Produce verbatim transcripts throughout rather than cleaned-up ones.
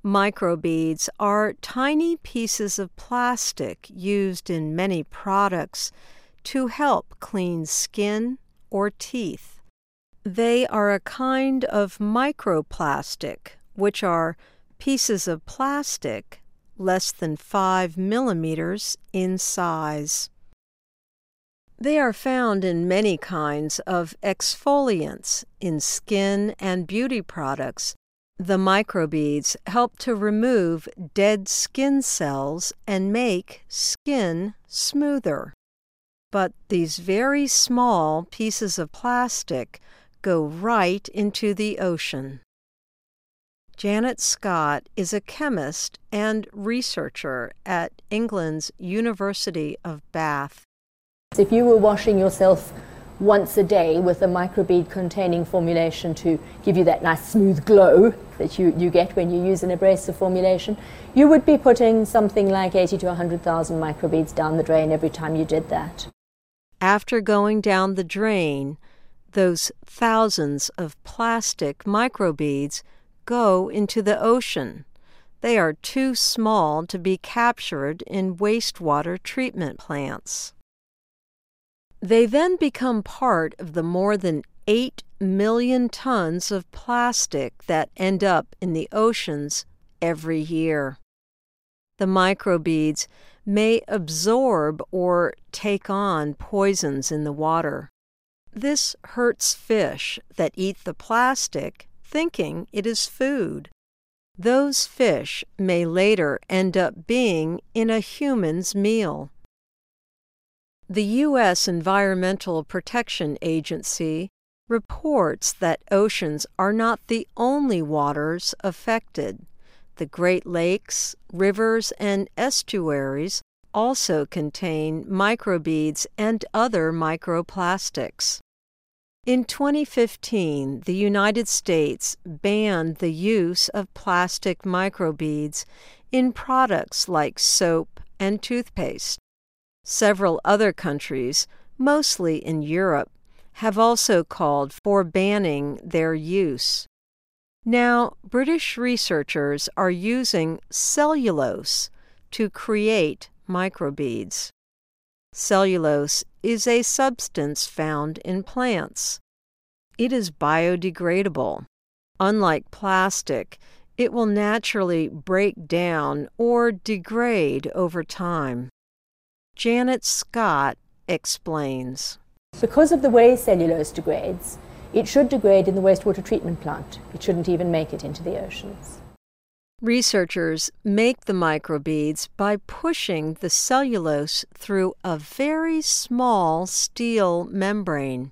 Microbeads are tiny pieces of plastic used in many products to help clean skin or teeth. They are a kind of microplastic, which are pieces of plastic less than five millimeters in size. They are found in many kinds of exfoliants in skin and beauty products. The microbeads help to remove dead skin cells and make skin smoother. But these very small pieces of plastic go right into the ocean. Janet Scott is a chemist and researcher at England's University of Bath. If you were washing yourself once a day with a microbead containing formulation to give you that nice smooth glow that you, you get when you use an abrasive formulation, you would be putting something like eighty to one hundred thousand microbeads down the drain every time you did that. After going down the drain, those thousands of plastic microbeads go into the ocean. They are too small to be captured in wastewater treatment plants. They then become part of the more than eight million tons of plastic that end up in the oceans every year. The microbeads may absorb or take on poisons in the water. This hurts fish that eat the plastic, thinking it is food. Those fish may later end up being in a human's meal. The U S Environmental Protection Agency reports that oceans are not the only waters affected. The Great Lakes, rivers, and estuaries also contain microbeads and other microplastics. In twenty fifteen, the United States banned the use of plastic microbeads in products like soap and toothpaste. Several other countries, mostly in Europe, have also called for banning their use. Now, British researchers are using cellulose to create microbeads. Cellulose is a substance found in plants. It is biodegradable. Unlike plastic, it will naturally break down or degrade over time. Janet Scott explains. Because of the way cellulose degrades, it should degrade in the wastewater treatment plant. It shouldn't even make it into the oceans. Researchers make the microbeads by pushing the cellulose through a very small steel membrane.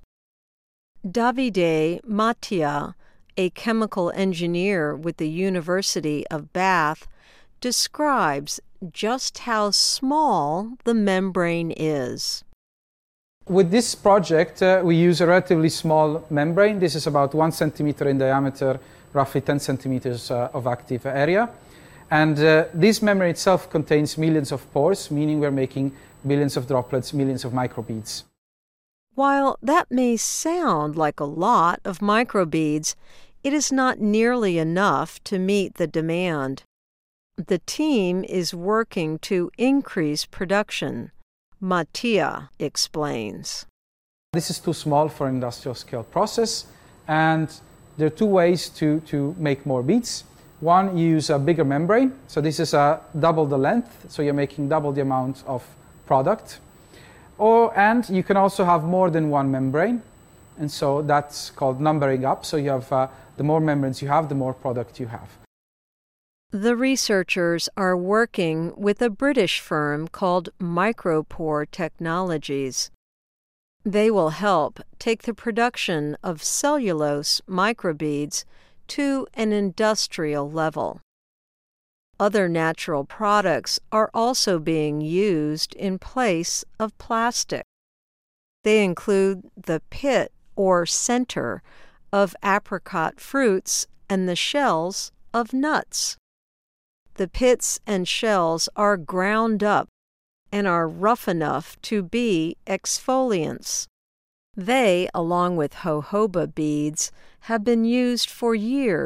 Davide Mattia, a chemical engineer with the University of Bath, describes just how small the membrane is. With this project, uh, we use a relatively small membrane. This is about one centimeter in diameter, roughly ten centimeters uh, of active area. And uh, this membrane itself contains millions of pores, meaning we're making billions of droplets, millions of microbeads. While that may sound like a lot of microbeads, it is not nearly enough to meet the demand. The team is working to increase production. Mattia explains. This is too small for an industrial scale process, and there are two ways to, to make more beads. One, you use a bigger membrane, so this is a double the length, so you're making double the amount of product. Or, and you can also have more than one membrane, and so that's called numbering up, so you have uh, the more membranes you have, the more product you have. The researchers are working with a British firm called Micropore Technologies. They will help take the production of cellulose microbeads to an industrial level. Other natural products are also being used in place of plastic. They include the pit or center of apricot fruits and the shells of nuts. The pits and shells are ground up and are rough enough to be exfoliants. They, along with jojoba beads, have been used for years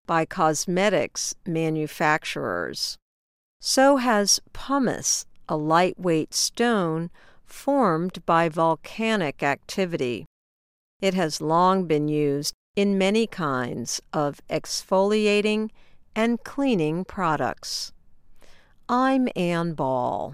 by cosmetics manufacturers. So has pumice, a lightweight stone formed by volcanic activity. It has long been used in many kinds of exfoliating and cleaning products. I'm Ann Ball.